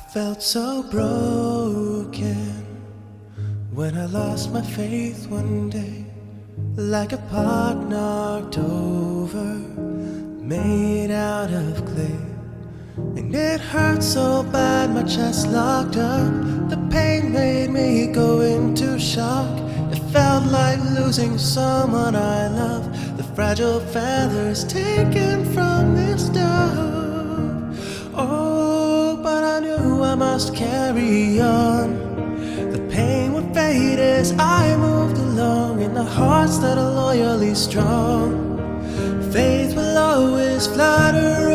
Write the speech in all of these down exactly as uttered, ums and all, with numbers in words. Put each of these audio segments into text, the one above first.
Felt so broken when I lost my faith one day, like a pot knocked over, made out of clay. And it hurt so bad, my chest locked up. The pain made me go into shock. It felt like losing someone I love, the fragile feathers taken from this dove. Oh, but I knew I must carry on. The pain would fade as I moved along, in the hearts that are loyally strong. Faith will always flutter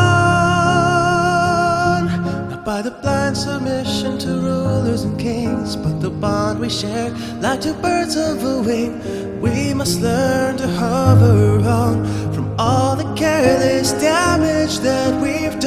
on, not by the blind submission to rulers and kings, but the bond we share like two birds of a wing. We must learn to hover on from all the careless damage that we've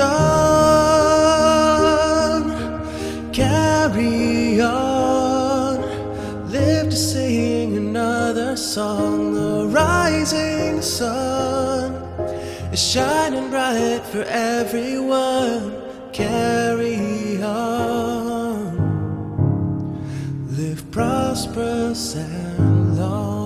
done. Carry on, live to sing another song. The rising sun is shining bright for everyone. Carry on, live prosperous and long.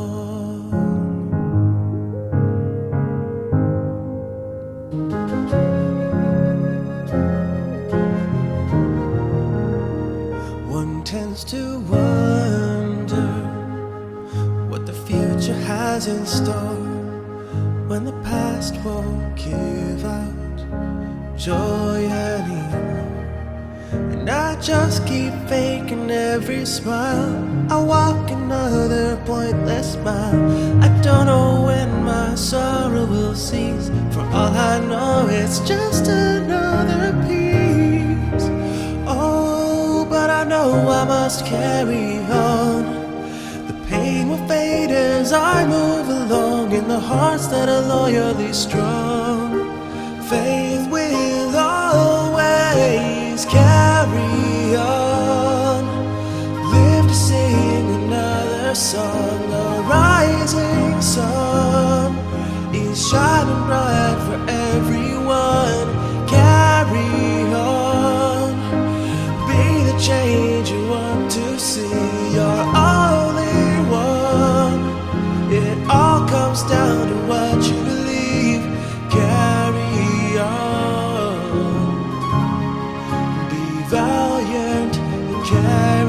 One tends to wonder what the future has in store, when the past won't give out joy anymore. And I just keep faking every smile. I walk another pointless mile. I don't know when my sorrow will cease. For all I know, it's just another piece. Oh, but I know I must carry on. The pain will fade as I move along, in the hearts that are loyally strong. Faith will always carry on, live to sing another song. The rising sun is shining bright for everyone. Carry on, be the change you want to see. You're only one. It all comes down to what you believe. Carry on, be valiant and carry